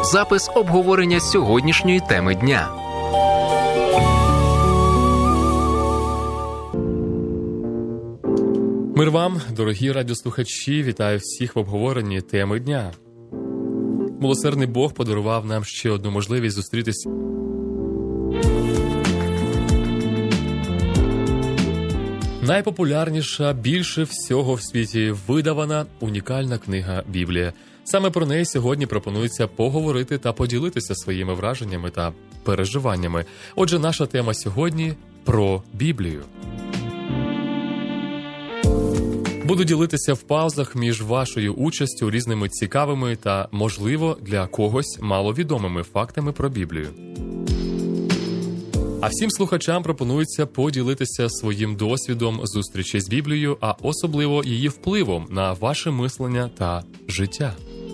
запис обговорення сьогоднішньої теми дня. Мир вам, дорогі радіослухачі, вітаю всіх в обговоренні теми дня. Милосердний Бог подарував нам ще одну можливість зустрітися. Найпопулярніша, більше всього в світі видавана, унікальна книга Біблія. Саме про неї сьогодні пропонується поговорити та поділитися своїми враженнями та переживаннями. Отже, наша тема сьогодні – про Біблію. Буду ділитися в паузах між вашою участю різними цікавими та, можливо, для когось маловідомими фактами про Біблію. А всім слухачам пропонується поділитися своїм досвідом зустрічі з Біблією, а особливо її впливом на ваше мислення та життя.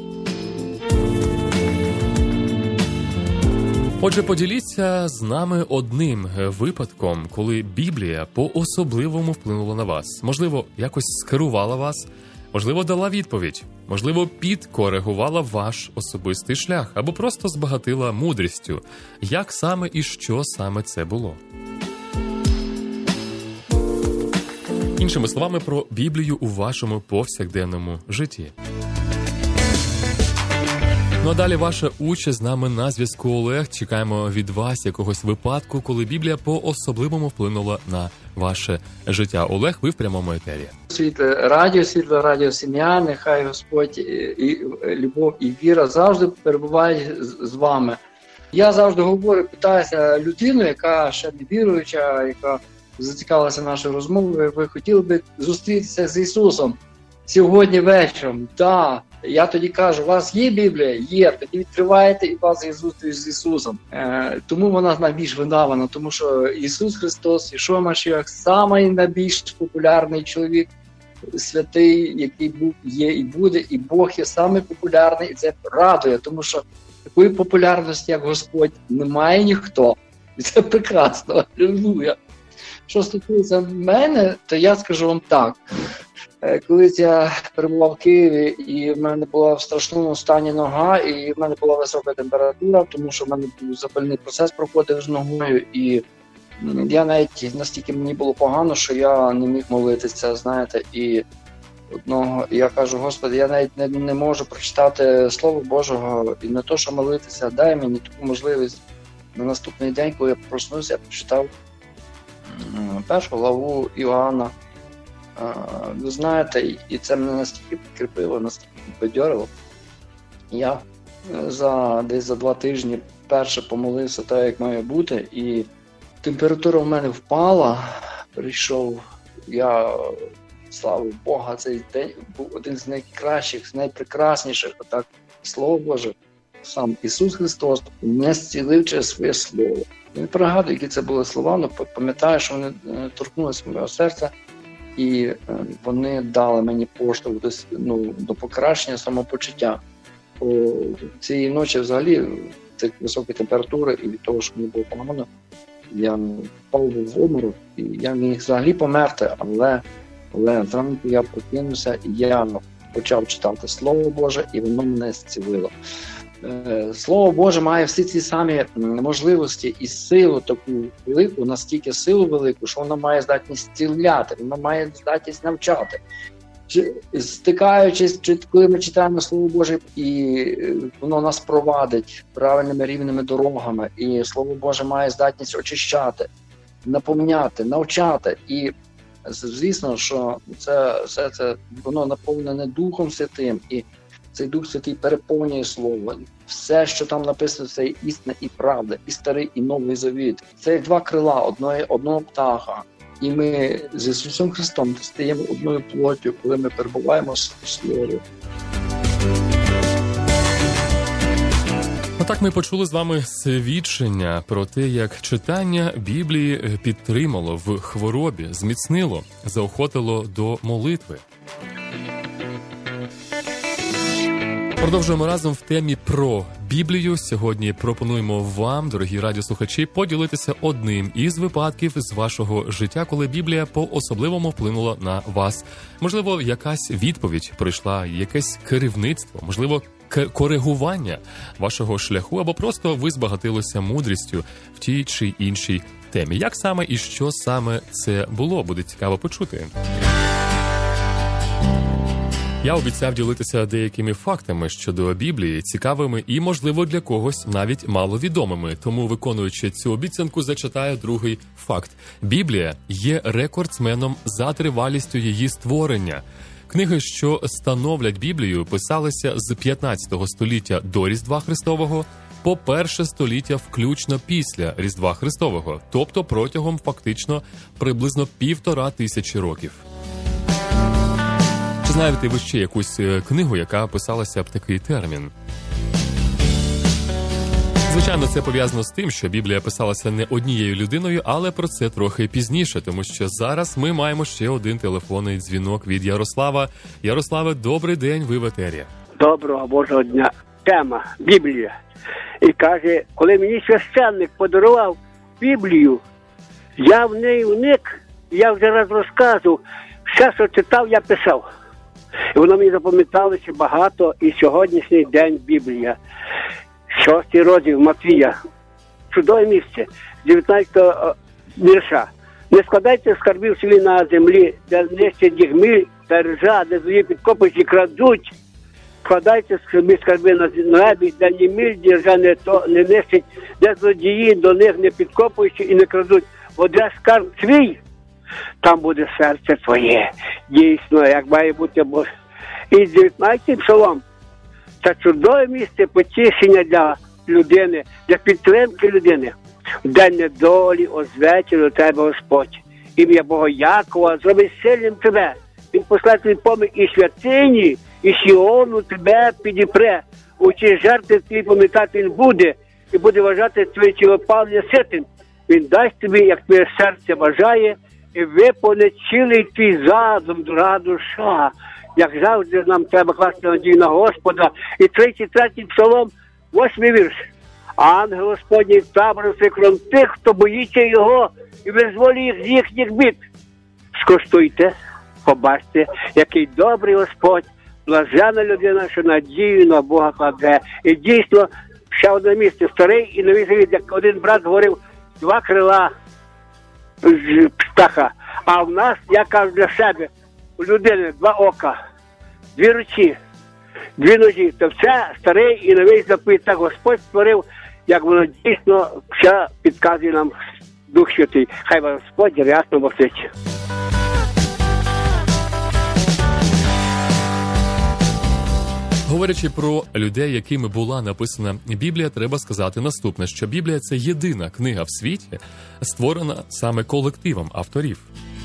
Отже, поділіться з нами одним випадком, коли Біблія по-особливому вплинула на вас. Можливо, якось скерувала вас, можливо, дала відповідь, можливо, підкоригувала ваш особистий шлях, або просто збагатила мудрістю. Як саме і що саме це було? Іншими словами, про Біблію у вашому повсякденному житті. Ну а далі ваша участь з нами на зв'язку. Олег. Чекаємо від вас якогось випадку, коли Біблія по-особливому вплинула на ваше життя. Олег, ви в прямому етері. Світле радіо сім'я, нехай Господь і любов, і віра завжди перебувають з вами. Я завжди говорю, питаюся людину, яка ще не віруюча, яка зацікавилася нашою розмовою, ви хотіли би зустрітися з Ісусом сьогодні вечором? Так. Я тоді кажу, у вас є Біблія? Є. Тоді відкриваєте, і у вас є зустріч з Ісусом. Тому вона найбільш видавана, тому що Ісус Христос, Ішуа Машіах, самий найбільш популярний чоловік, святий, який був, є і буде, і Бог є самий популярний, і це радує, тому що такої популярності, як Господь, немає ніхто. І це прекрасно. Алілуя. Що стосується мене, то я скажу вам так. Колись я перебував в Києві, і в мене була в страшному стані нога, і в мене була висока температура, тому що в мене був запальний процес проходив з ногою, і я навіть настільки мені було погано, що я не міг молитися, знаєте, і одного я кажу, Господи, я навіть не можу прочитати Слово Божого, і не то, що молитися, дай мені таку можливість. На наступний день, коли я проснувся, я прочитав першу главу Іоанна. Ви знаєте, і це мене настільки підкріпило, настільки підбадьорило. Я десь за 2 тижні перше помолився так, як має бути, і температура в мене впала. Прийшов я, слава Бога, цей день був один з найкращих, з найпрекрасніших. Отак, Слово Боже, сам Ісус Христос мене зцілив через своє Слово. Я не пригадую, які це були слова, але пам'ятаю, що вони торкнулися мого серця. І вони дали мені поштовх до покращення самопочуття. Цієї ночі взагалі цих високої температури і від того, що мені було погано, я впав в обморок, і я міг взагалі померти, але зранку я прокинувся, і я почав читати Слово Боже, і воно мене зцілило. Слово Боже має всі ці самі можливості і силу таку велику, настільки силу велику, що воно має здатність зціляти, воно має здатність навчати. Стикаючись, коли ми читаємо Слово Боже, і воно нас провадить правильними рівними дорогами, і Слово Боже має здатність очищати, наповняти, навчати. І звісно, що все це воно наповнене Духом Святим, і цей Дух Святий переповнює Слово. Все, що там написано, це істина і правда, і Старий, і Новий Завіт. Це як 2 крила одного птаха. І ми з Ісусом Христом стаємо одною плоттю, коли ми перебуваємо в Слові. Отак ми почули з вами свідчення про те, як читання Біблії підтримало в хворобі, зміцнило, заохотило до молитви. Продовжуємо разом в темі про Біблію. Сьогодні пропонуємо вам, дорогі радіослухачі, поділитися одним із випадків з вашого життя, коли Біблія по-особливому вплинула на вас. Можливо, якась відповідь прийшла, якесь керівництво, можливо, коригування вашого шляху, або просто ви збагатилися мудрістю в тій чи іншій темі. Як саме і що саме це було? Буде цікаво почути. Я обіцяв ділитися деякими фактами щодо Біблії, цікавими і, можливо, для когось навіть маловідомими. Тому, виконуючи цю обіцянку, зачитаю другий факт. Біблія є рекордсменом за тривалістю її створення. Книги, що становлять Біблію, писалися з 15 століття до Різдва Христового по 1 століття включно після Різдва Христового, тобто протягом фактично приблизно 1500 років. Чи знаєте ви ще якусь книгу, яка писалася в такий термін? Звичайно, це пов'язано з тим, що Біблія писалася не однією людиною, але про це трохи пізніше, тому що зараз ми маємо ще один телефонний дзвінок від Ярослава. Ярославе, добрий день, ви в етері. Доброго Божого дня. Тема – Біблія. І каже, коли мені священник подарував Біблію, я в неї вник, я вже раз розказував, все, що читав, я писав. І воно мені запам'яталося багато, і сьогоднішній день Біблія. 6 розділ Матвія. Чудове місце. 19-го вірша. Не складайте скарбів собі на землі, де нищать їх миль та ржа, де злі підкопують і крадуть. Складайте собі скарби на небі, де ні миль, ні ржа не нищать, де злодії до них не підкопують і не крадуть. Бо де скарб твій, там буде серце твоє. Дійсно, як має бути Боже. І 19-й псалом. Це чудове місце потішення для людини, для підтримки людини. В день недолі озветься до тебе Господь. Ім'я Бога Якова зробить сильним тебе. Він послає тобі поміч і святині, і Сіону тебе підіпре. Учи жертви твої пам'ятати він буде, і буде вважати твоє тілопалення ситим. Він дасть тобі, як твоє серце бажає, і виповнить цілий твій задум, дорога душа. Як завжди нам треба класти надію на Господа. І 33-й псалом, 8-й вірш. Ангел Господній табору кром тих, хто боїться його, і визволює їх з їхніх бід. Скуштуйте, побачте, який добрий Господь, блажена людина, що надію на Бога кладе. І дійсно, ще одне місце, Старий і Новий Завіт, як один брат говорив, 2 крила з птаха. А в нас, я кажу для себе, у людини 2 ока, 2 руці, 2 ножі. То все Старий і Новий Заповіт, так Господь створив, як воно дійсно все підказує нам Дух Святий. Хай вас Господь рясно босить. Говорячи про людей, якими була написана Біблія, треба сказати наступне, що Біблія – це єдина книга в світі, створена саме колективом авторів.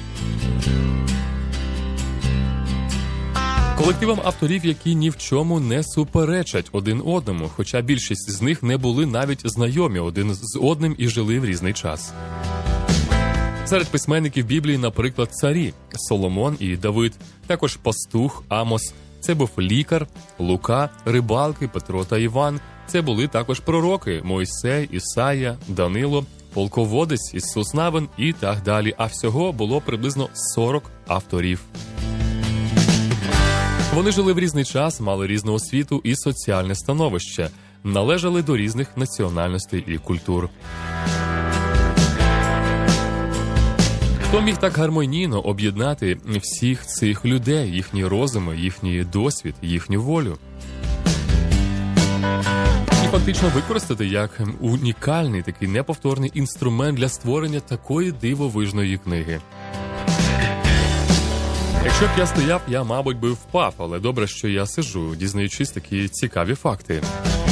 Колективом авторів, які ні в чому не суперечать один одному, хоча більшість з них не були навіть знайомі один з одним і жили в різний час. Серед письменників Біблії, наприклад, царі – Соломон і Давид, також пастух, Амос, це був лікар, Лука, рибалки, Петро та Іван, це були також пророки – Мойсей, Ісая, Данило, полководець Ісус Навин і так далі, а всього було приблизно 40 авторів. Вони жили в різний час, мали різну освіту і соціальне становище, належали до різних національностей і культур. Хто міг так гармонійно об'єднати всіх цих людей, їхні розуми, їхній досвід, їхню волю? І фактично використати як унікальний, такий неповторний інструмент для створення такої дивовижної книги. Якщо б я стояв, я, мабуть, би впав, але добре, що я сиджу, дізнаючись такі цікаві факти.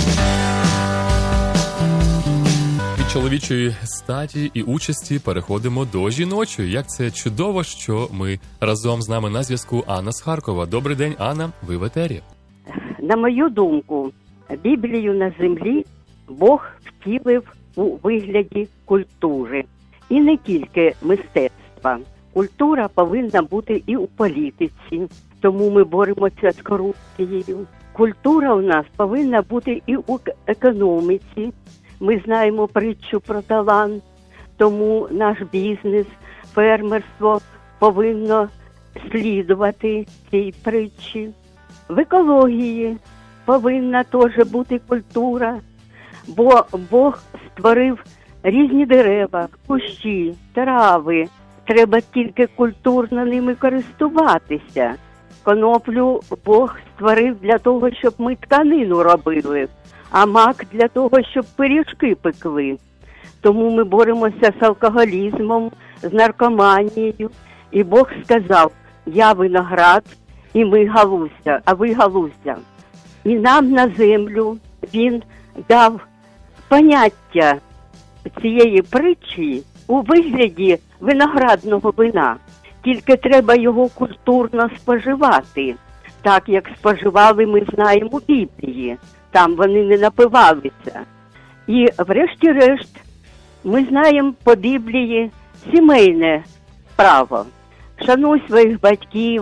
Від чоловічої статі і участі переходимо до жіночої. Як це чудово, що ми разом з нами на зв'язку Анна з Харкова. Добрий день, Анна, ви в етері. На мою думку, Біблію на землі Бог втілив у вигляді культури. І не тільки мистецтва. Культура повинна бути і у політиці, тому ми боремося з корупцією. Культура у нас повинна бути і у економіці. Ми знаємо притчу про талант, тому наш бізнес, фермерство повинно слідувати цій притчі. В екології повинна теж бути культура, бо Бог створив різні дерева, кущі, трави. Треба тільки культурно ними користуватися. Коноплю Бог створив для того, щоб ми тканину робили, а мак для того, щоб пиріжки пекли. Тому ми боремося з алкоголізмом, з наркоманією. І Бог сказав: я виноград, і ми галузя, а ви галузя. І нам на землю Він дав поняття цієї притчі у вигляді виноградного вина. Тільки треба його культурно споживати, так як споживали, ми знаємо, у Біблії. Там вони не напивалися. І врешті-решт ми знаємо по Біблії сімейне право. Шануй своїх батьків,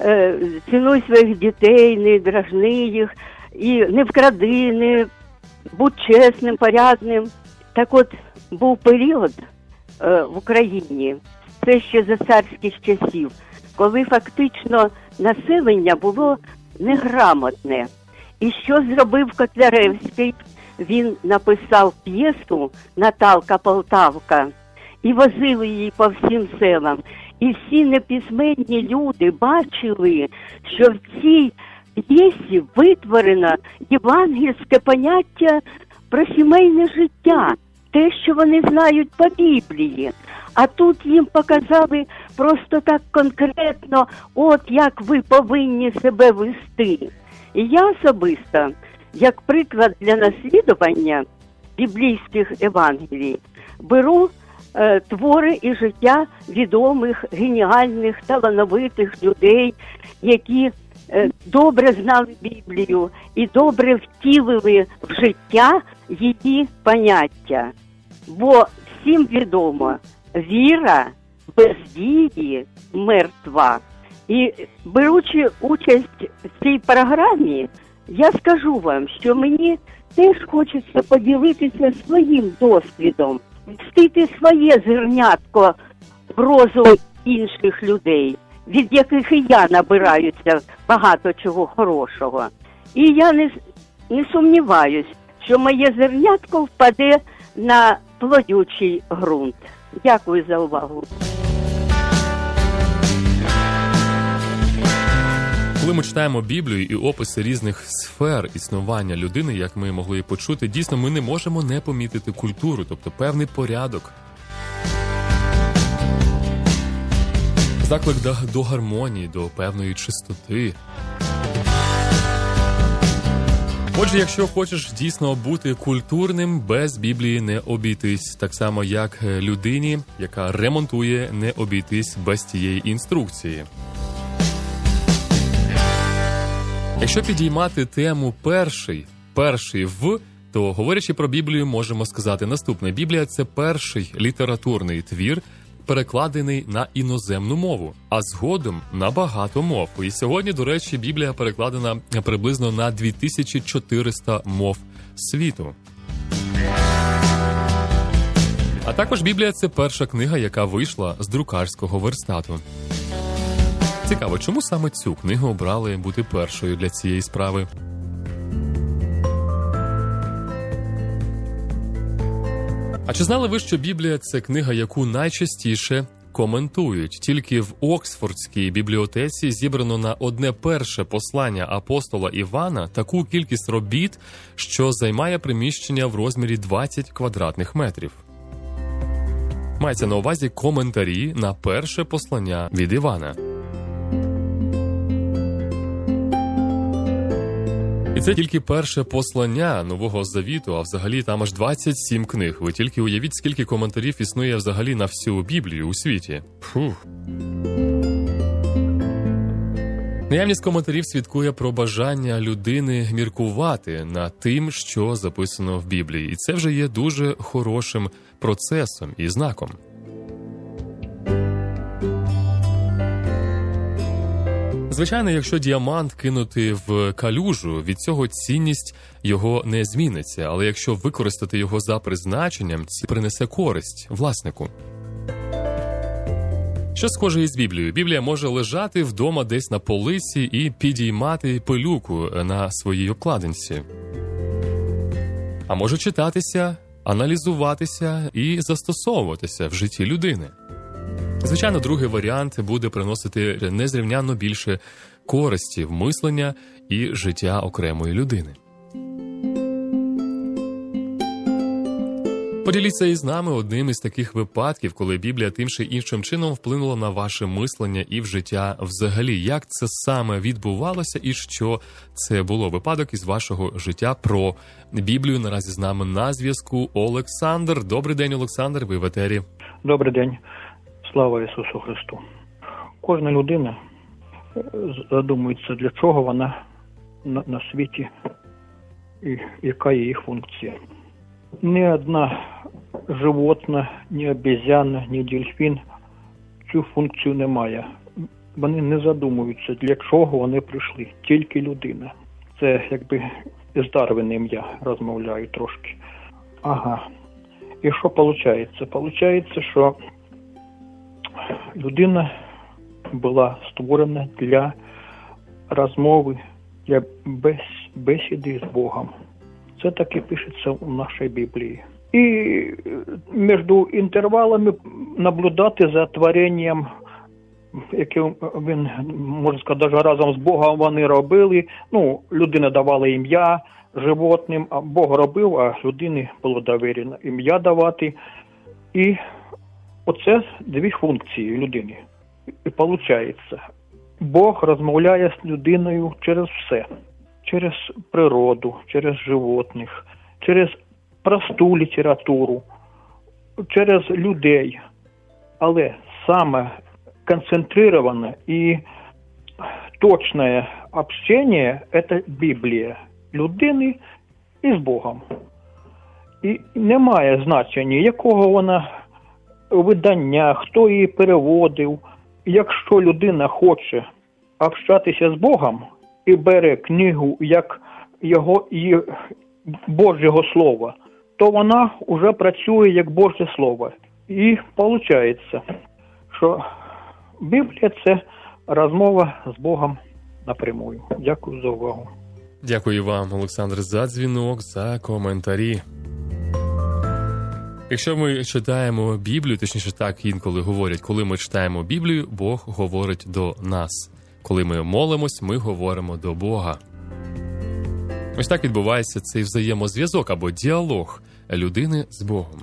цінуй своїх дітей, не дражни їх, і не вкради, не будь чесним, порядним. Так от, був період в Україні, це ще за царських часів, коли фактично населення було неграмотне. І що зробив Котляревський? Він написав п'єсу «Наталка Полтавка» і возив її по всім селам. І всі неписьменні люди бачили, що в цій п'єсі витворено євангельське поняття про сімейне життя, те, що вони знають по Біблії. А тут їм показали просто так конкретно, от як ви повинні себе вести. І я особисто, як приклад для наслідування біблійських Євангелій, беру твори і життя відомих, геніальних, талановитих людей, які добре знали Біблію і добре втілили в життя її поняття. Бо всім відомо, віра без дії мертва. І беручи участь в цій програмі, я скажу вам, що мені теж хочеться поділитися своїм досвідом, встити своє зернятко в розум інших людей, від яких і я набираюся багато чого хорошого. І я не сумніваюсь, що моє зернятко впаде на плодючий ґрунт. Дякую за увагу. Коли ми читаємо Біблію і описи різних сфер існування людини, як ми могли почути, дійсно ми не можемо не помітити культуру, тобто певний порядок. Заклик до гармонії, до певної чистоти. Отже, якщо хочеш дійсно бути культурним, без Біблії не обійтись. Так само, як людині, яка ремонтує, не обійтись без тієї інструкції. Якщо підіймати тему перший в, то, говорячи про Біблію, можемо сказати наступне. Біблія – це перший літературний твір, перекладений на іноземну мову, а згодом на багато мов. І сьогодні, до речі, Біблія перекладена приблизно на 2400 мов світу. А також Біблія – це перша книга, яка вийшла з друкарського верстату. Цікаво, чому саме цю книгу обрали бути першою для цієї справи? А чи знали ви, що Біблія – це книга, яку найчастіше коментують? Тільки в Оксфордській бібліотеці зібрано на одне перше послання апостола Івана таку кількість робіт, що займає приміщення в розмірі 20 квадратних метрів. Мається на увазі коментарі на перше послання від Івана. І це тільки перше послання Нового Завіту, а взагалі там аж 27 книг. Ви тільки уявіть, скільки коментарів існує взагалі на всю Біблію у світі. Фух. Наявність коментарів свідкує про бажання людини міркувати над тим, що записано в Біблії. І це вже є дуже хорошим процесом і знаком. Звичайно, якщо діамант кинути в калюжу, від цього цінність його не зміниться. Але якщо використати його за призначенням, це принесе користь власнику. Що схоже із Біблією? Біблія може лежати вдома десь на полиці і підіймати пилюку на своїй обкладинці. А може читатися, аналізуватися і застосовуватися в житті людини. Звичайно, другий варіант буде приносити незрівнянно більше користі в мислення і життя окремої людини. Поділіться із нами одним із таких випадків, коли Біблія тим чи іншим чином вплинула на ваше мислення і в життя взагалі. Як це саме відбувалося і що це було? Випадок із вашого життя про Біблію. Наразі з нами на зв'язку Олександр. Добрий день, Олександр, ви в етері. Добрий день. Слава Ісусу Христу. Кожна людина задумується, для чого вона на світі і яка є їх функція. Ні одна животна, ні обезьяна, ні дельфін цю функцію не має. Вони не задумуються, для чого вони прийшли. Тільки людина. Це якби з Дарвіним я розмовляю трошки. Ага. І що виходить? Получається, що людина була створена для розмови, для бесіди з Богом. Це так і пишеться у нашій Біблії. І між інтервалами наблюдати за творенням, яке він, можна сказати, навіть разом з Богом вони робили. Ну, людина давала ім'я животним, а Бог робив, а людині було довірено ім'я давати. І оце дві функції людини. І виходить, Бог розмовляє з людиною через все. Через природу, через животних, через просту літературу, через людей. Але саме концентроване і точне общення – це Біблія людини із Богом. І немає значення, якого вона видання, хто її переводив. Якщо людина хоче общатися з Богом і бере книгу як Божого Слова, то вона вже працює як Боже Слово. І виходить, що Біблія – це розмова з Богом напрямую. Дякую за увагу. Дякую вам, Олександр, за дзвінок, за коментарі. Якщо ми читаємо Біблію, точніше так інколи говорять, коли ми читаємо Біблію, Бог говорить до нас. Коли ми молимось, ми говоримо до Бога. Ось так відбувається цей взаємозв'язок або діалог людини з Богом.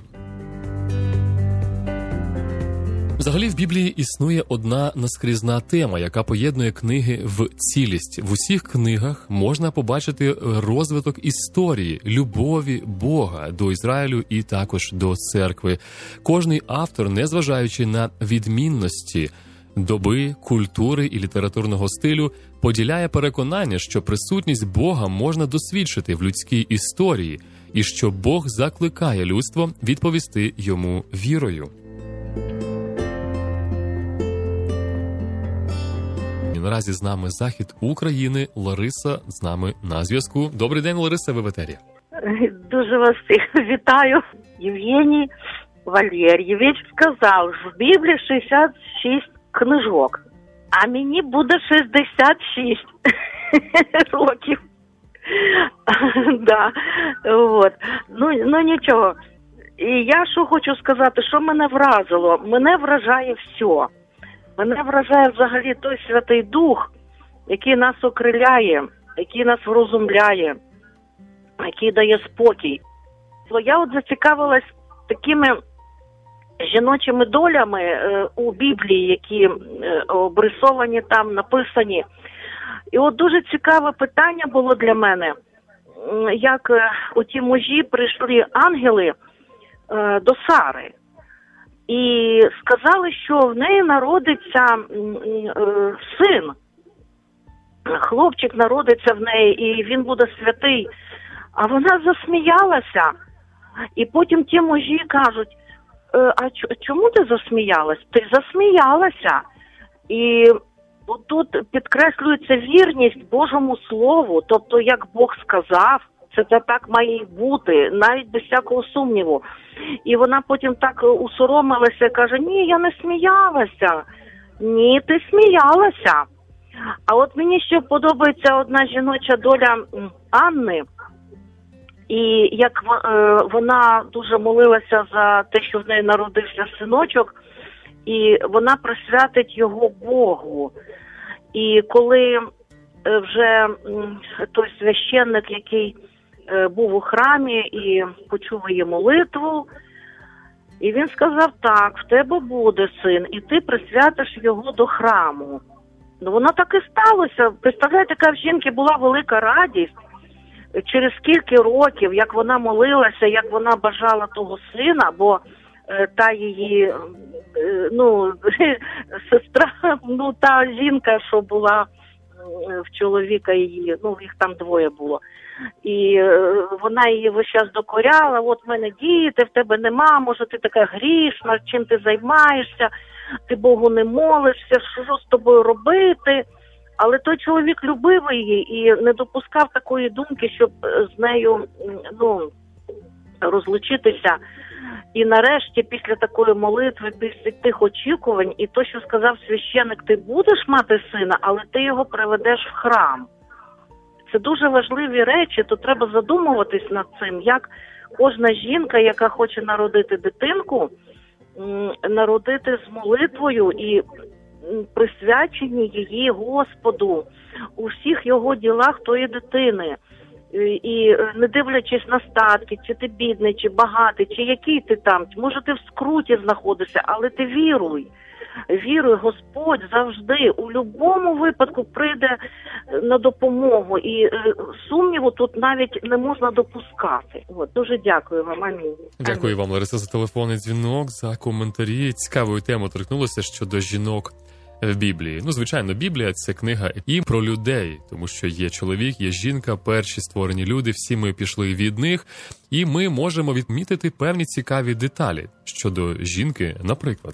Взагалі в Біблії існує одна наскрізна тема, яка поєднує книги в цілість. В усіх книгах можна побачити розвиток історії, любові Бога до Ізраїлю і також до церкви. Кожний автор, незважаючи на відмінності доби, культури і літературного стилю, поділяє переконання, що присутність Бога можна досвідчити в людській історії і що Бог закликає людство відповісти йому вірою. Наразі з нами захід України. Лариса з нами на зв'язку. Добрий день, Лариса, ви в етері. Дуже вас всіх вітаю. Євгеній Валерійович сказав, що в Біблії 66 книжок, а мені буде 66 років. Да. Вот. Ну нічого. І я що хочу сказати, що мене вразило? Мене вражає все. Мене вражає взагалі той Святий Дух, який нас окриляє, який нас врозумляє, який дає спокій. Я от зацікавилась такими жіночими долями у Біблії, які обрисовані там, написані. І от дуже цікаве питання було для мене, як у ті мужі прийшли ангели до Сари. І сказали, що в неї народиться син. Хлопчик народиться в неї, і він буде святий. А вона засміялася. І потім ті мужі кажуть, а чому ти засміялась? Ти засміялася. І тут підкреслюється вірність Божому Слову. Тобто, як Бог сказав, це так має й бути, навіть без всякого сумніву. І вона потім так усоромилася і каже, ні, я не сміялася. Ні, ти сміялася. А от мені ще подобається одна жіноча доля Анни. І як вона дуже молилася за те, що в неї народився синочок, і вона присвятить його Богу. І коли вже той священник, який був у храмі і почув її молитву, і він сказав: так, в тебе буде син, і ти присвятиш його до храму. Ну, воно так і сталося. Представляєте, яка в жінки була велика радість. Через скільки років, як вона молилася, як вона бажала того сина, бо та її, сестра, та жінка, що була в чоловіка її, їх там двоє було. І вона її весь час докоряла: от в мене діти, в тебе нема, може ти така грішна, чим ти займаєшся, ти Богу не молишся, що з тобою робити? Але той чоловік любив її і не допускав такої думки, щоб з нею розлучитися. І нарешті, після такої молитви, після тих очікувань, і то, що сказав священик: ти будеш мати сина, але ти його приведеш в храм. Це дуже важливі речі, то треба задумуватись над цим, як кожна жінка, яка хоче народити дитинку, народити з молитвою і присвячені її Господу у всіх його ділах тої дитини. І не дивлячись на статки, чи ти бідний, чи багатий, чи який ти там, може ти в скруті знаходишся, але ти віруй. Віруй, Господь завжди, у будь-якому випадку прийде на допомогу. І сумніву тут навіть не можна допускати. Дуже дякую вам, амінь. Дякую вам, Лариса, за телефонний дзвінок, за коментарі. Цікавою темою торкнулося щодо жінок в Біблії. Звичайно, Біблія – це книга і про людей, тому що є чоловік, є жінка, перші створені люди, всі ми пішли від них, і ми можемо відмітити певні цікаві деталі щодо жінки, наприклад.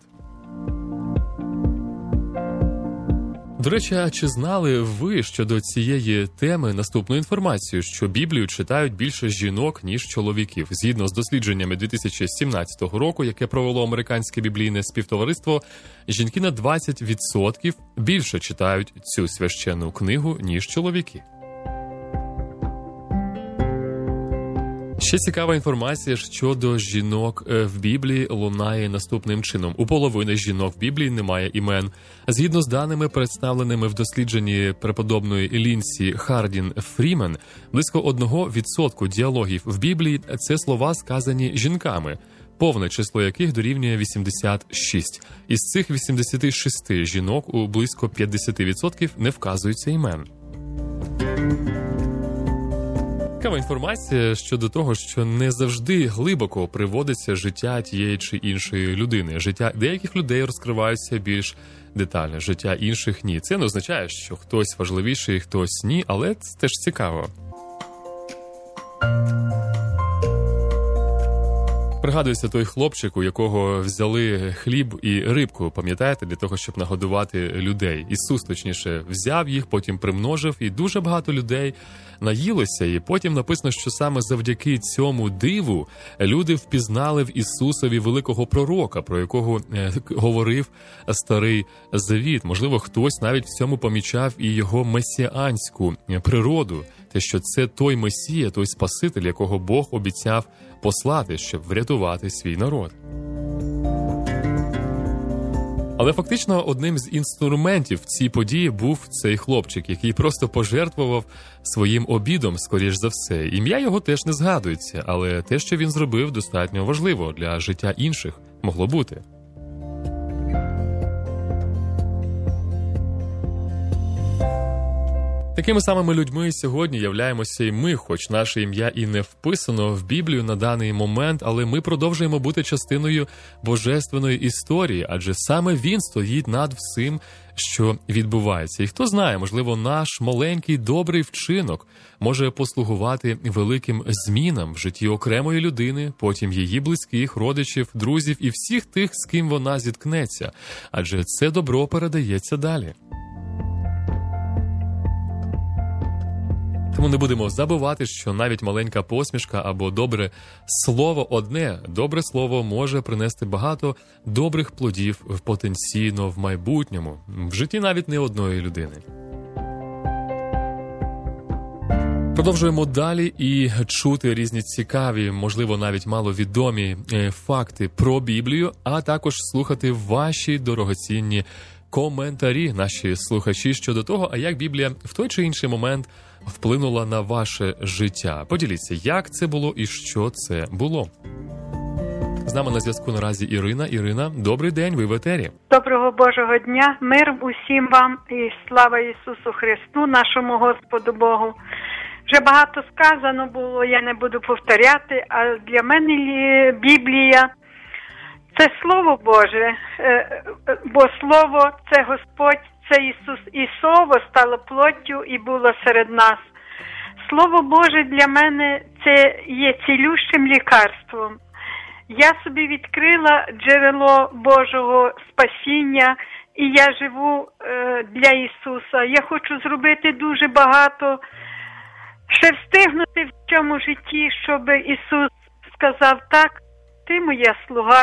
До речі, а чи знали ви щодо цієї теми наступну інформацію, що Біблію читають більше жінок, ніж чоловіків? Згідно з дослідженнями 2017 року, яке провело американське біблійне співтовариство, жінки на 20% більше читають цю священну книгу, ніж чоловіки. Ще цікава інформація щодо жінок в Біблії лунає наступним чином. У половини жінок в Біблії немає імен. Згідно з даними, представленими в дослідженні преподобної Лінсі Хардін Фрімен, близько 1% діалогів в Біблії – це слова, сказані жінками, повне число яких дорівнює 86. Із цих 86 жінок у близько 50% не вказується імен. Цікава інформація щодо того, що не завжди глибоко приводиться життя тієї чи іншої людини. Життя деяких людей розкриваються більш детально, життя інших – ні. Це не означає, що хтось важливіший, хтось – ні, але це теж цікаво. Пригадується той хлопчик, у якого взяли хліб і рибку, пам'ятаєте, для того, щоб нагодувати людей. Ісус, точніше, взяв їх, потім примножив, і дуже багато людей наїлося. І потім написано, що саме завдяки цьому диву люди впізнали в Ісусові великого пророка, про якого говорив Старий Завіт. Можливо, хтось навіть в цьому помічав і його месіанську природу, те, що це той Месія, той Спаситель, якого Бог обіцяв послати, щоб врятувати свій народ. Але фактично одним з інструментів в цій події був цей хлопчик, який просто пожертвував своїм обідом, скоріш за все. Ім'я його теж не згадується, але те, що він зробив, достатньо важливо для життя інших могло бути. Такими самими людьми сьогодні являємося і ми, хоч наше ім'я і не вписано в Біблію на даний момент, але ми продовжуємо бути частиною божественної історії, адже саме він стоїть над всім, що відбувається. І хто знає, можливо, наш маленький добрий вчинок може послугувати великим змінам в житті окремої людини, потім її близьких, родичів, друзів і всіх тих, з ким вона зіткнеться, адже це добро передається далі. Тому Тому не будемо забувати, що навіть маленька посмішка або добре слово одне, добре слово може принести багато добрих плодів потенційно в майбутньому, в житті навіть не одної людини. Продовжуємо далі і чути різні цікаві, можливо, навіть маловідомі факти про Біблію, а також слухати ваші дорогоцінні коментарі, наші слухачі, щодо того, а як Біблія в той чи інший момент вплинула на ваше життя. Поділіться, як це було і що це було. З нами на зв'язку наразі Ірина. Ірина, добрий день, ви в етері. Доброго Божого дня, мир усім вам і слава Ісусу Христу, нашому Господу Богу. Вже багато сказано було, я не буду повторяти, а для мене Біблія – це Слово Боже, бо Слово – це Господь, це Ісус, і Слово стало плоттю і було серед нас. Слово Боже для мене – це є цілющим лікарством. Я собі відкрила джерело Божого спасіння, і я живу для Ісуса. Я хочу зробити дуже багато, ще встигнути в цьому житті, щоб Ісус сказав: так, ти моя слуга,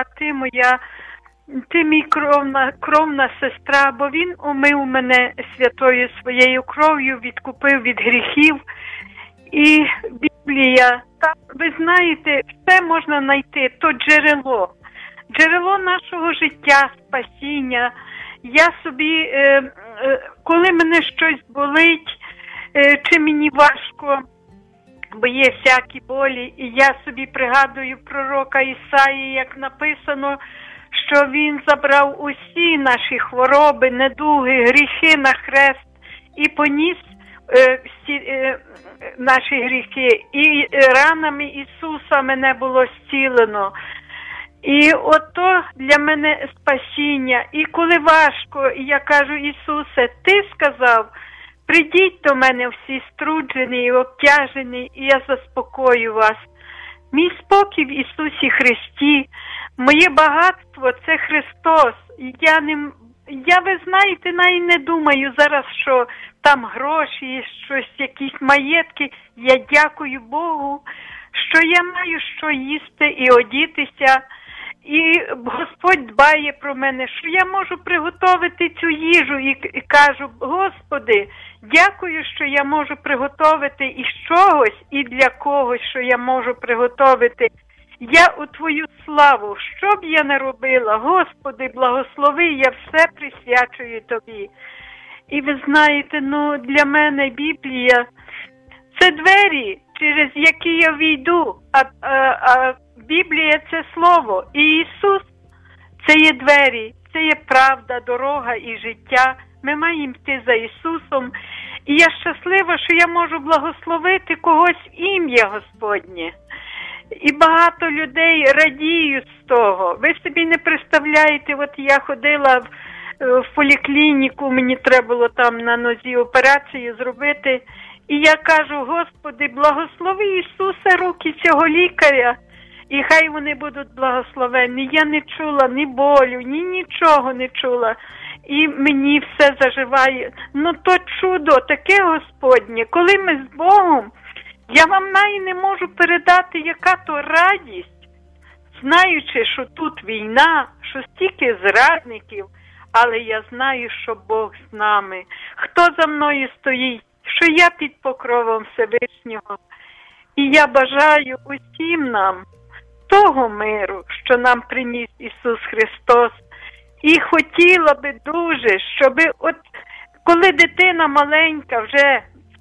ти мій кровна сестра, бо Він омив мене святою своєю кров'ю, відкупив від гріхів. І Біблія, ви знаєте, все можна знайти, то джерело нашого життя, спасіння. Я собі, коли мене щось болить, чи мені важко, бо є всякі болі, і я собі пригадую пророка Ісаї, як написано, що він забрав усі наші хвороби, недуги, гріхи на хрест і поніс всі наші гріхи. І ранами Ісуса мене було зцілено. І ото для мене спасіння. І коли важко, я кажу: Ісусе, Ти сказав, прийдіть до мене всі струджені і обтяжені, і я заспокою вас. Мій спокій в Ісусі Христі, моє багатство – це Христос. Я, ви знаєте, навіть не думаю зараз, що там гроші, щось, якісь маєтки. Я дякую Богу, що я маю що їсти і одітися. І Господь дбає про мене, що я можу приготувати цю їжу. І кажу: Господи, дякую, що я можу приготувати із чогось і для когось, що я можу приготувати. Я у Твою славу, що б я не робила, Господи, благослови, я все присвячую Тобі. І ви знаєте, для мене Біблія – це двері, через які я війду, а Біблія – це Слово. І Ісус – це є двері, це є правда, дорога і життя. Ми маємо йти за Ісусом. І я щаслива, що я можу благословити когось в ім'я Господнє. І багато людей радіють з того. Ви собі не представляєте, от я ходила в поліклініку, мені треба було там на нозі операцію зробити. І я кажу: Господи, благослови, Ісусе, руки цього лікаря, і хай вони будуть благословені. Я не чула ні болю, ні нічого не чула. І мені все заживає. То чудо таке Господнє, коли ми з Богом, я вам навіть не можу передати, яка то радість, знаючи, що тут війна, що стільки зрадників, але я знаю, що Бог з нами. Хто за мною стоїть, що я під покровом Всевишнього. І я бажаю усім нам того миру, що нам приніс Ісус Христос. І хотіла би дуже, щоб от коли дитина маленька вже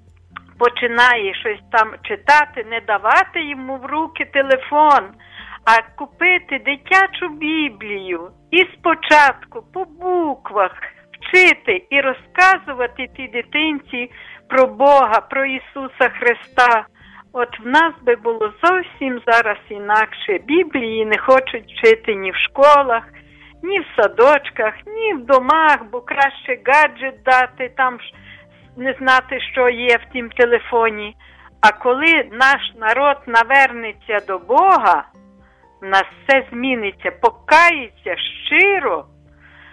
починає щось там читати, не давати йому в руки телефон, а купити дитячу Біблію і спочатку по буквах вчити і розказувати тій дитинці про Бога, про Ісуса Христа. От в нас би було зовсім зараз інакше. Біблії не хочуть вчити ні в школах, ні в садочках, ні в домах, бо краще гаджет дати, там не знати, що є в тім телефоні. А коли наш народ навернеться до Бога, в нас все зміниться, покається щиро,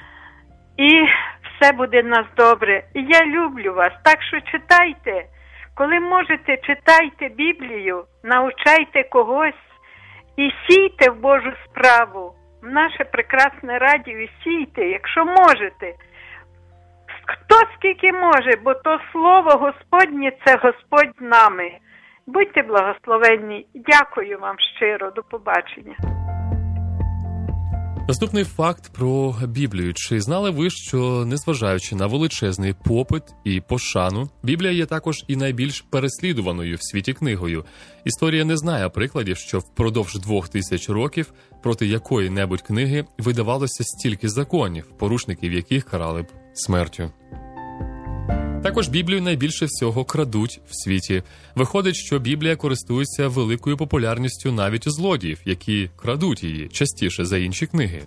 і все буде в нас добре. І я люблю вас, так що читайте. Коли можете, читайте Біблію, навчайте когось і сійте в Божу справу. В наше прекрасне радіо і сійте, якщо можете. Хто скільки може, бо то слово Господнє – це Господь з нами. Будьте благословенні. Дякую вам щиро. До побачення. Наступний факт про Біблію. Чи знали ви, що, незважаючи на величезний попит і пошану, Біблія є також і найбільш переслідуваною в світі книгою? Історія не знає прикладів, що впродовж 2000 років проти якої-небудь книги видавалося стільки законів, порушників яких карали б смертю. Також Біблію найбільше всього крадуть в світі. Виходить, що Біблія користується великою популярністю навіть у злодіїв, які крадуть її частіше за інші книги.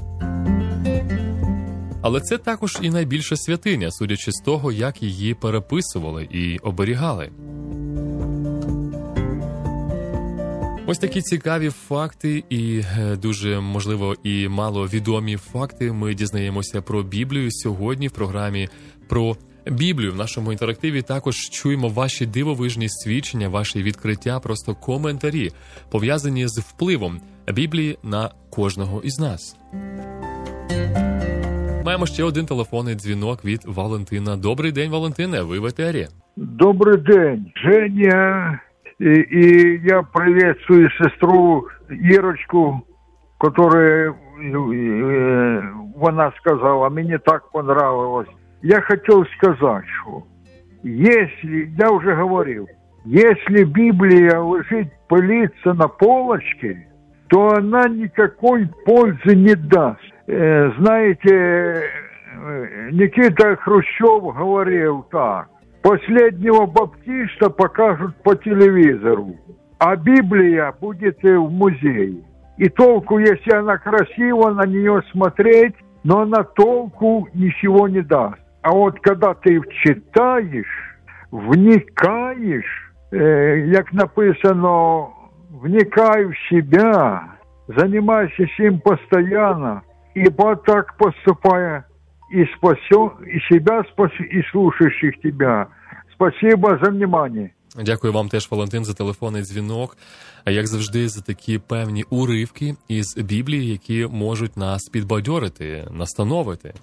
Але це також і найбільша святиня, судячи з того, як її переписували і оберігали. Ось такі цікаві факти і дуже, можливо, і маловідомі факти ми дізнаємося про Біблію сьогодні в програмі про Біблію. В нашому інтерактиві також чуємо ваші дивовижні свідчення, ваші відкриття, просто коментарі, пов'язані з впливом Біблії на кожного із нас. Маємо ще один телефонний дзвінок від Валентина. Добрий день, Валентине, ви в етері. Добрый день, Женя. И я приветствую сестру Ирочку, которая, она сказала, мне так понравилось. Я хотел сказать, что если, я уже говорил, если Библия лежит, пылится на полочке, то она никакой пользы не даст. Знаете, Никита Хрущев говорил так: последнего баптиста покажут по телевизору, а Библия будет в музее. И толку, если она красива, на нее смотреть, но она толку ничего не даст. А вот когда ты читаешь, вникаешь, как написано, вникай в себя, занимайся им постоянно, ибо так поступая, и спасет, и себя спасет, и слушающих тебя. Спасибо за внимание. Дякую вам теж, Валентин, за телефонний дзвінок. А як завжди, за такі певні уривки із Біблії, які можуть нас підбадьорити, настановити.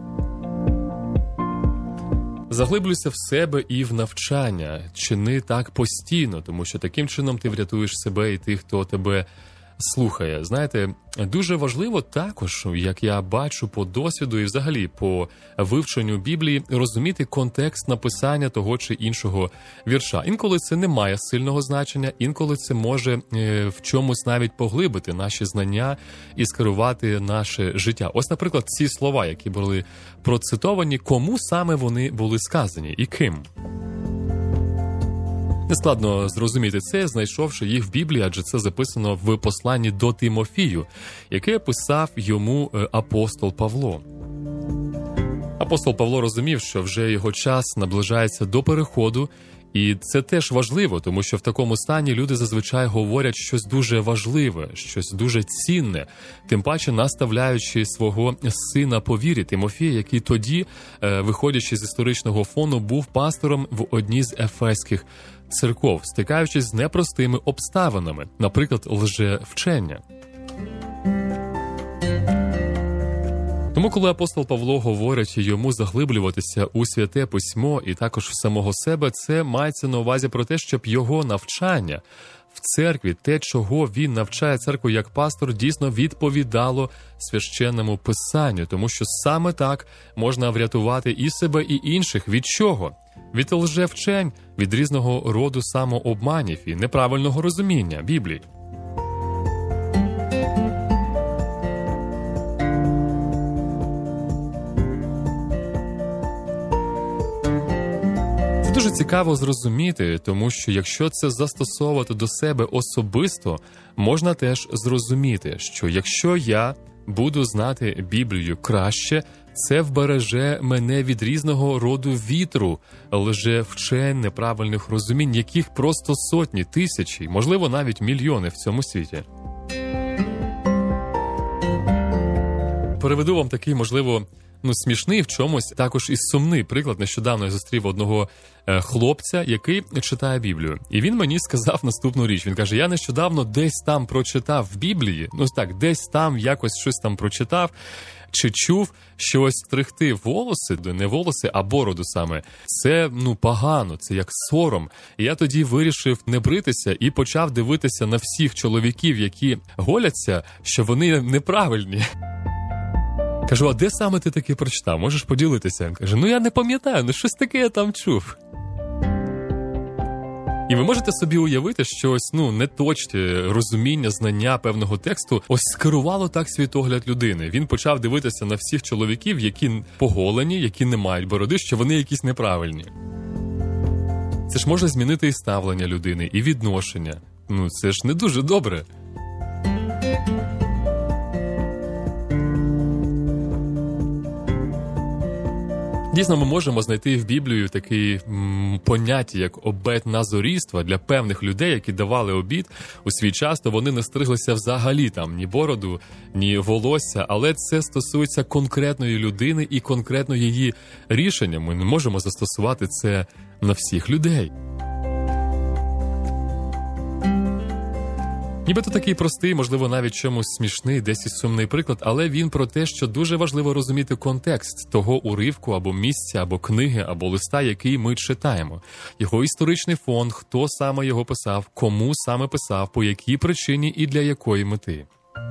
Заглиблюйся в себе і в навчання. Чини так постійно, тому що таким чином ти врятуєш себе і тих, хто тебе слухає. Знаєте, дуже важливо також, як я бачу по досвіду і взагалі по вивченню Біблії, розуміти контекст написання того чи іншого вірша. Інколи це не має сильного значення, інколи це може в чомусь навіть поглибити наші знання і скерувати наше життя. Ось, наприклад, ці слова, які були процитовані, кому саме вони були сказані і ким? Нескладно зрозуміти це, знайшовши їх в Біблії, адже це записано в посланні до Тимофію, яке писав йому апостол Павло. Апостол Павло розумів, що вже його час наближається до переходу, і це теж важливо, тому що в такому стані люди зазвичай говорять щось дуже важливе, щось дуже цінне, тим паче наставляючи свого сина по вірі Тимофія, який тоді, виходячи з історичного фону, був пастором в одній з ефеських церков, стикаючись з непростими обставинами, наприклад, лжевчення. Тому, коли апостол Павло говорить йому заглиблюватися у Святе Письмо і також в самого себе, це мається на увазі про те, щоб його навчання в церкві, те, чого він навчає церкву як пастор, дійсно відповідало священному писанню, тому що саме так можна врятувати і себе, і інших. Від чого? Від лжевчень, від різного роду самообманів і неправильного розуміння Біблії. Це дуже цікаво зрозуміти, тому що якщо це застосовувати до себе особисто, можна теж зрозуміти, що якщо я буду знати Біблію краще, це вбереже мене від різного роду вітру, лжевчень, неправильних розумінь, яких просто сотні, тисячі, можливо, навіть мільйони в цьому світі. Переведу вам такий, можливо, смішний в чомусь, також і сумний приклад. Нещодавно я зустрів одного хлопця, який читає Біблію. І він мені сказав наступну річ. Він каже, я нещодавно десь там прочитав в Біблії, десь там якось щось там прочитав, чи чув, що ось стригти волоси, не волоси, а бороду саме, це, погано, це як сором. І я тоді вирішив не бритися і почав дивитися на всіх чоловіків, які голяться, що вони неправильні. Кажу, а де саме ти таки прочитав? Можеш поділитися? Він каже, я не пам'ятаю, щось таке я там чув. І ви можете собі уявити, що ось, неточне розуміння, знання певного тексту ось скерувало так світогляд людини. Він почав дивитися на всіх чоловіків, які поголені, які не мають бороди, що вони якісь неправильні. Це ж може змінити і ставлення людини, і відношення. Це ж не дуже добре. Дійсно, ми можемо знайти в Біблії такі поняття, як обет назорійства для певних людей, які давали обіт у свій час, то вони не стриглися взагалі там ні бороду, ні волосся, але це стосується конкретної людини і конкретно її рішення. Ми не можемо застосувати це на всіх людей. Нібито такий простий, можливо, навіть чомусь смішний, десь і сумний приклад, але він про те, що дуже важливо розуміти контекст того уривку, або місця, або книги, або листа, який ми читаємо. Його історичний фон, хто саме його писав, кому саме писав, по якій причині і для якої мети.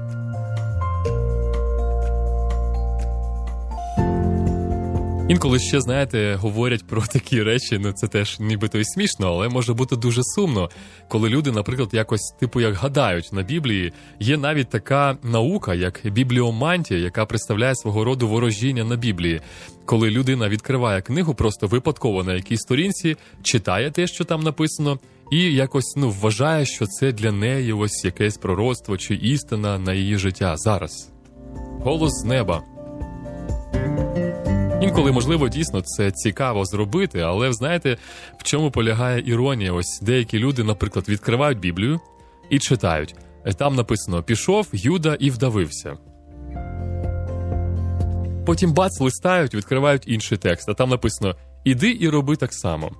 Інколи ще, знаєте, говорять про такі речі, це теж нібито і смішно, але може бути дуже сумно, коли люди, наприклад, якось як гадають на Біблії. Є навіть така наука, як бібліомантія, яка представляє свого роду ворожіння на Біблії. Коли людина відкриває книгу просто випадково на якійсь сторінці, читає те, що там написано, і якось, вважає, що це для неї ось якесь пророцтво чи істина на її життя зараз. Голос з неба. Інколи, можливо, дійсно це цікаво зробити, але, знаєте, в чому полягає іронія? Ось деякі люди, наприклад, відкривають Біблію і читають. Там написано «Пішов Юда і вдавився». Потім бац, листають, відкривають інший текст, а там написано «Іди і роби так само».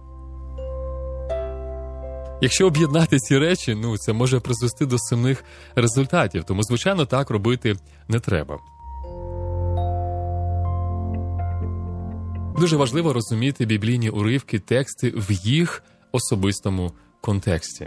Якщо об'єднати ці речі, це може призвести до сумних результатів, тому, звичайно, так робити не треба. Дуже важливо розуміти біблійні уривки, тексти в їх особистому контексті.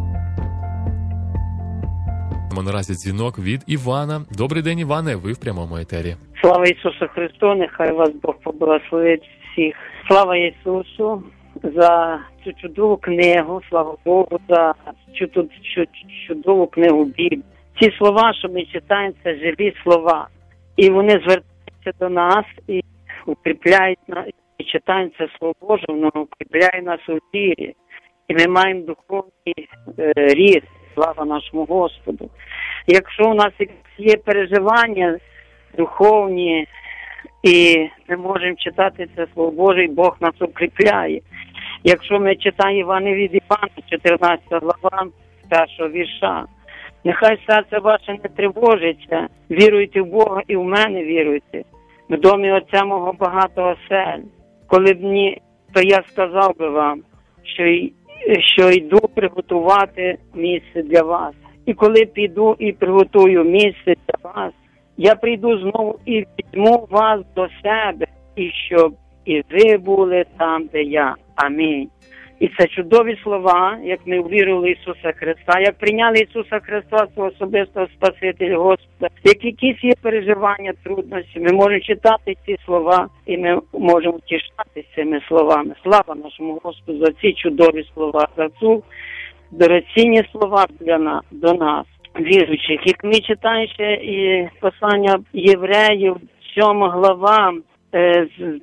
Наразі дзвінок від Івана. Добрий день, Іване, ви в прямому етері. Слава Ісусу Христу, нехай вас Бог поблагословить всіх. Слава Ісусу за цю чудову книгу, слава Богу за цю чудову книгу Біблії. Ці слова, що ми читаємо, це живі слова. І вони звертаються до нас і укріпляють нас, і читаємо це Слово Боже, воно укріпляє нас у вірі. І ми маємо духовний ріст, слава нашому Господу. Якщо у нас є переживання духовні, і ми можемо читати це Слово Боже, і Бог нас укріпляє. Якщо ми читаємо Євангеліє від Івана, 14 глава, 1 вірша, нехай серце ваше не тривожиться, віруйте в Бога і в мене віруйте. В домі Отця мого багато осель. Коли б ні, то я сказав би вам, що йду приготувати місце для вас. І коли піду і приготую місце для вас, я прийду знову і візьму вас до себе, і щоб і ви були там, де я. Амінь. І це чудові слова, як ми увірили Ісуса Христа, як прийняли Ісуса Христа, свого особистого Спасителя, Господа. Як якісь є переживання, трудності, ми можемо читати ці слова, і ми можемо втішатися цими словами. Слава нашому Господу за ці чудові слова, за цю дорогоцінні слова до нас, віруючих. Як ми читаємо ще і послання Євреїв, 7 глава, з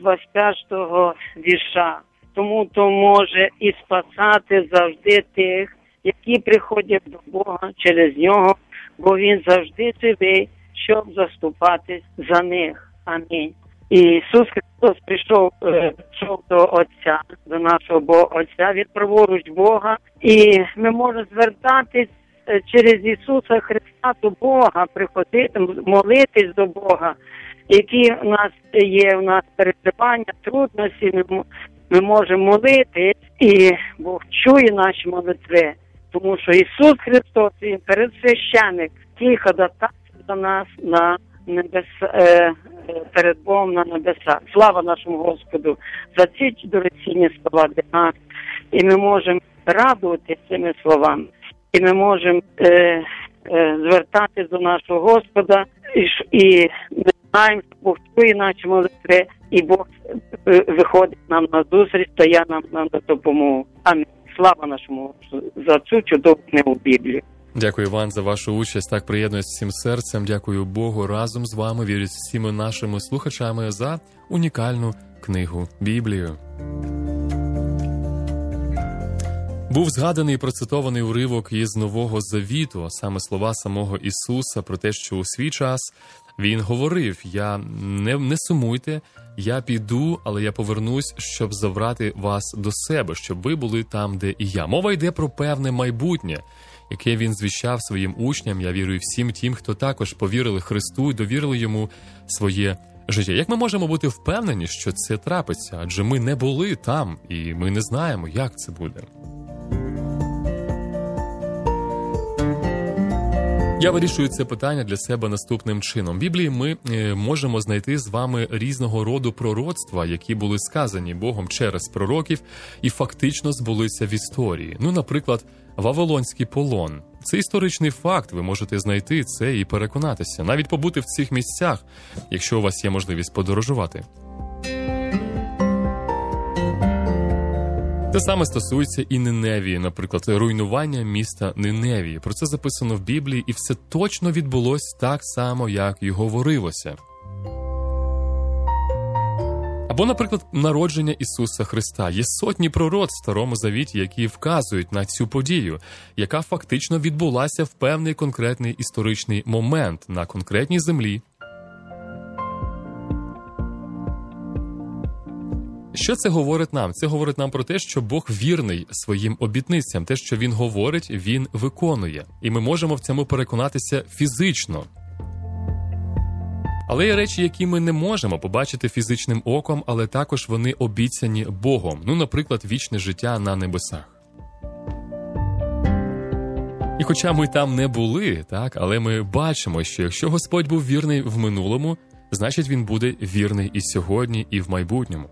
25 вірша. Тому то може і спасати завжди тих, які приходять до Бога через нього, бо він завжди живий, щоб заступатись за них. Амінь. І Ісус Христос прийшов до Отця, до нашого Отця, від праворуч Бога, і ми можемо звертатись через Ісуса Христа до Бога, приходити, молитись до Бога. які в нас є, у нас переживання, трудності, ми можемо молити, і Бог чує наші молитви, тому що Ісус Христос, Він передсвященик, який ходатайствує за нас на небеса, перед Богом на небесах. Слава нашому Господу за ці дорогоцінні слова для нас. І ми можемо радуватися цими словами. І ми можемо звертатися до нашого Господа. І ми знаємо, що Бог чує наші молитви, і Бог виходить нам на зустріч, стає нам на допомогу. Амінь. Слава нашому Господу за цю чудову книгу Біблію. Дякую, Іван, за вашу участь. Так приєднуюсь всім серцем. Дякую Богу разом з вами, вірю з всіма нашими слухачами за унікальну книгу Біблію. Був згаданий і процитований уривок із Нового Завіту, саме слова самого Ісуса про те, що у свій час Він говорив: «Я не сумуйте, я піду, але я повернусь, щоб забрати вас до себе, щоб ви були там, де і я». Мова йде про певне майбутнє, яке Він звіщав своїм учням, я вірю, і всім тим, хто також повірили Христу і довірили Йому своє життя. Як ми можемо бути впевнені, що це трапиться? Адже ми не були там, і ми не знаємо, як це буде. Я вирішую це питання для себе наступним чином. В Біблії ми можемо знайти з вами різного роду пророцтва, які були сказані Богом через пророків і фактично збулися в історії. Ну, наприклад, Вавилонський полон. Це історичний факт, ви можете знайти це і переконатися. Навіть побути в цих місцях, якщо у вас є можливість подорожувати. Те саме стосується і Ниневії, наприклад, руйнування міста Ниневії. Про це записано в Біблії, і все точно відбулось так само, як і говорилося. Або, наприклад, народження Ісуса Христа. Є сотні пророцтв в Старому Завіті, які вказують на цю подію, яка фактично відбулася в певний конкретний історичний момент на конкретній землі. Що це говорить нам? Це говорить нам про те, що Бог вірний своїм обітницям. Те, що Він говорить, Він виконує. І ми можемо в цьому переконатися фізично. Але є речі, які ми не можемо побачити фізичним оком, але також вони обіцяні Богом. Ну, наприклад, вічне життя на небесах. І хоча ми там не були, так, але ми бачимо, що якщо Господь був вірний в минулому, значить Він буде вірний і сьогодні, і в майбутньому.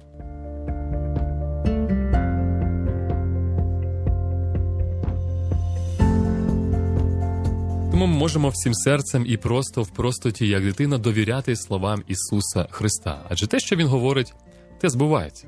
Тому ми можемо всім серцем і просто в простоті, як дитина, довіряти словам Ісуса Христа. Адже те, що Він говорить, те збувається.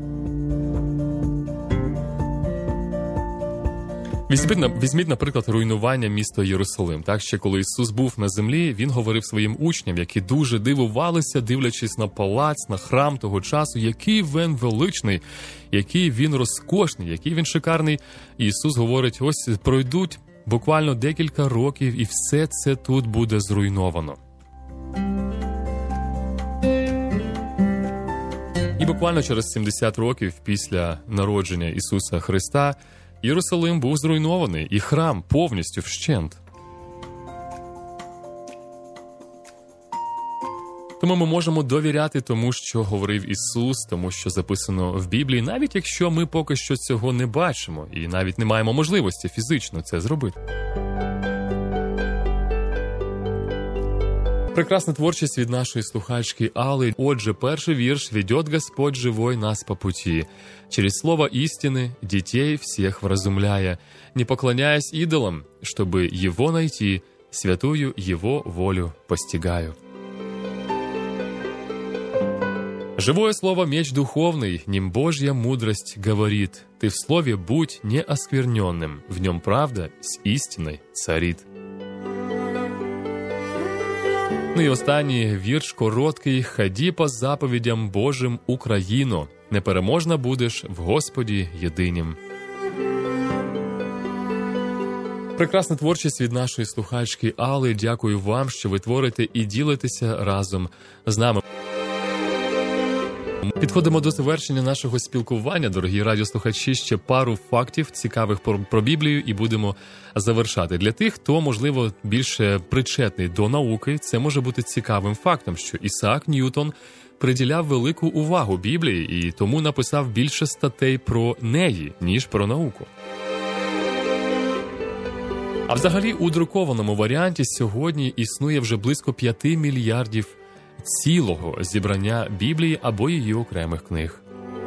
Візьміть, наприклад, руйнування міста Єрусалим. Так, ще коли Ісус був на землі, Він говорив своїм учням, які дуже дивувалися, дивлячись на палац, на храм того часу, який він величний, який він розкошний, який він шикарний. І Ісус говорить, ось пройдуть буквально декілька років, і все це тут буде зруйновано. І буквально через 70 років після народження Ісуса Христа Єрусалим був зруйнований, і храм повністю вщент. Тому ми можемо довіряти тому, що говорив Ісус, тому, що записано в Біблії, навіть якщо ми поки що цього не бачимо, і навіть не маємо можливості фізично це зробити. Прекрасна творчість від нашої слухачки Алли. Отже, перший вірш: «Ведет Господь живой нас по пути, через слово истины детей всех вразумляя, не поклоняясь идолам, чтобы Его найти, святую Его волю постигаю». Живое слово — меч духовный, ним Божья мудрость говорит. Ты в слове будь неоскверненным, в нем правда с истиной царит. Ну і останній вірш короткий: «Ході по заповідям Божим Україно, непереможна будеш в Господі єдинім». Прекрасна творчість від нашої слухачки Алли. Дякую вам, що ви творите і ділитеся разом з нами. Підходимо до завершення нашого спілкування, дорогі радіослухачі. Ще пару фактів цікавих про Біблію і будемо завершати. Для тих, хто, можливо, більше причетний до науки, це може бути цікавим фактом, що Ісаак Ньютон приділяв велику увагу Біблії і тому написав більше статей про неї, ніж про науку. А взагалі у друкованому варіанті сьогодні існує вже близько 5 мільярдів цілого зібрання Біблії або її окремих книг.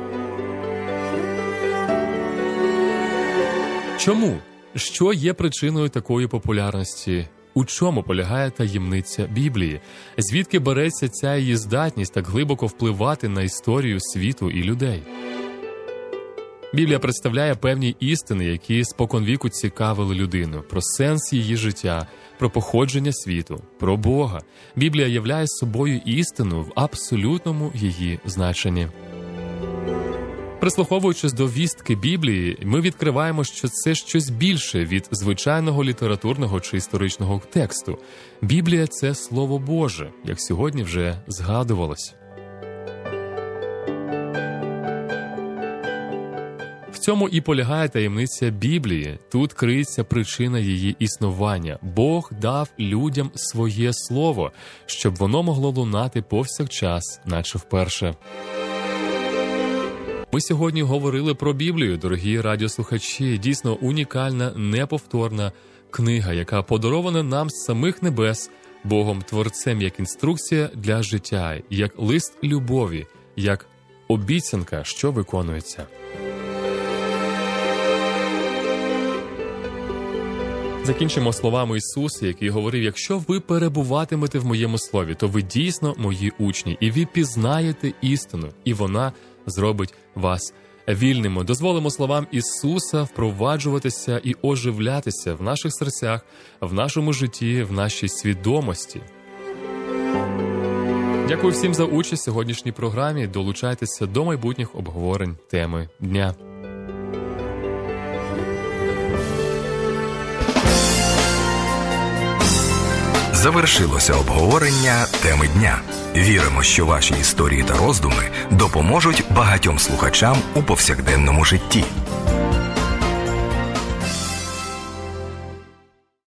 Чому? Що є причиною такої популярності? У чому полягає таємниця Біблії? Звідки береться ця її здатність так глибоко впливати на історію світу і людей? Біблія представляє певні істини, які споконвіку цікавили людину, про сенс її життя, про походження світу, про Бога. Біблія являє собою істину в абсолютному її значенні. Прислуховуючись до вістки Біблії, ми відкриваємо, що це щось більше від звичайного літературного чи історичного тексту. Біблія – це Слово Боже, як сьогодні вже згадувалось. В цьому і полягає таємниця Біблії. Тут криється причина її існування. Бог дав людям своє слово, щоб воно могло лунати повсякчас, наче вперше. Ми сьогодні говорили про Біблію, дорогі радіослухачі. Дійсно унікальна, неповторна книга, яка подарована нам з самих небес Богом-творцем як інструкція для життя, як лист любові, як обіцянка, що виконується. Закінчимо словами Ісуса, який говорив: «Якщо ви перебуватимете в моєму слові, то ви дійсно мої учні, і ви пізнаєте істину, і вона зробить вас вільними». Дозволимо словам Ісуса впроваджуватися і оживлятися в наших серцях, в нашому житті, в нашій свідомості. Дякую всім за участь в сьогоднішній програмі. Долучайтеся до майбутніх обговорень теми дня. Завершилося обговорення теми дня. Віримо, що ваші історії та роздуми допоможуть багатьом слухачам у повсякденному житті.